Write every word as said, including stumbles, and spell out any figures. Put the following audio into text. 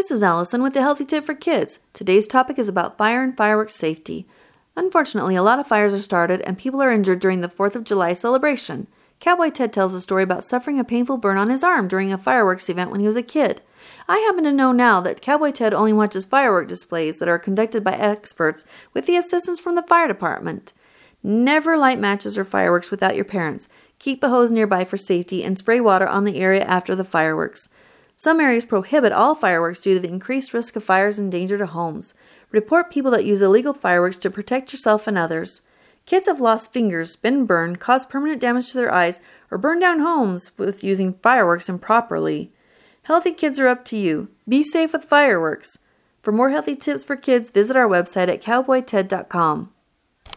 This is Allison with the Healthy Tip for Kids. Today's topic is about fire and fireworks safety. Unfortunately, a lot of fires are started and people are injured during the fourth of July celebration. Cowboy Ted tells a story about suffering a painful burn on his arm during a fireworks event when he was a kid. I happen to know now that Cowboy Ted only watches firework displays that are conducted by experts with the assistance from the fire department. Never light matches or fireworks without your parents. Keep a hose nearby for safety and spray water on the area after the fireworks. Some areas prohibit all fireworks due to the increased risk of fires and danger to homes. Report people that use illegal fireworks to protect yourself and others. Kids have lost fingers, been burned, caused permanent damage to their eyes, or burned down homes with using fireworks improperly. Healthy kids are up to you. Be safe with fireworks. For more healthy tips for kids, visit our website at cowboy ted dot com.